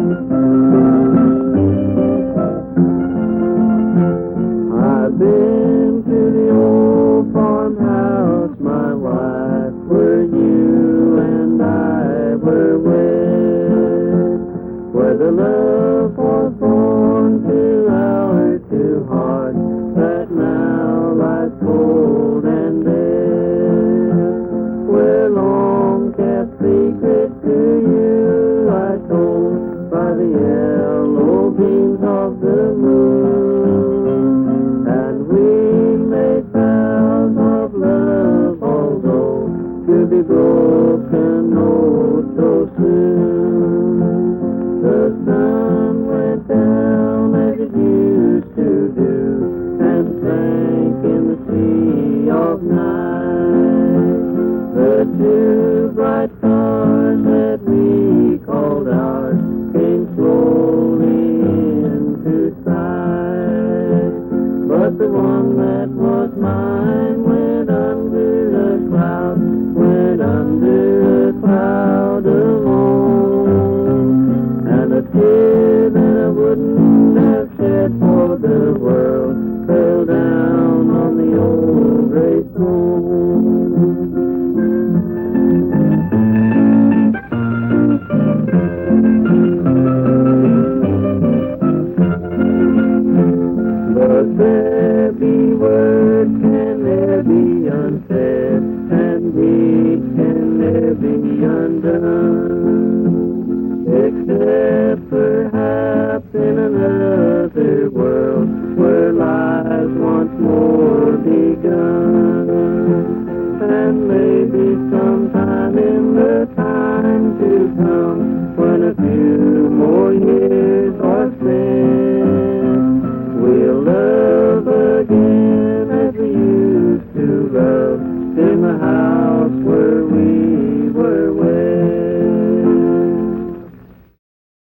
I've been to the old farmhouse, my wife, where you and I were wed, where the love was born to our two hearts that now lies cold and dead, where long kept secrets to you I told by the yellow beams of the moon, and we made vows of love, although to be broken oh so soon. The sun went down as it used to do, and sank in the sea of night. The two bright stars that we called ours came slowly into sight, but the one that was mine went under a cloud, went under a cloud alone, and a tear that I wouldn't have shed for the world fell down on the old gray stone. But there be words can ne'er be unsaid, and deeds can ne'er be undone, except perhaps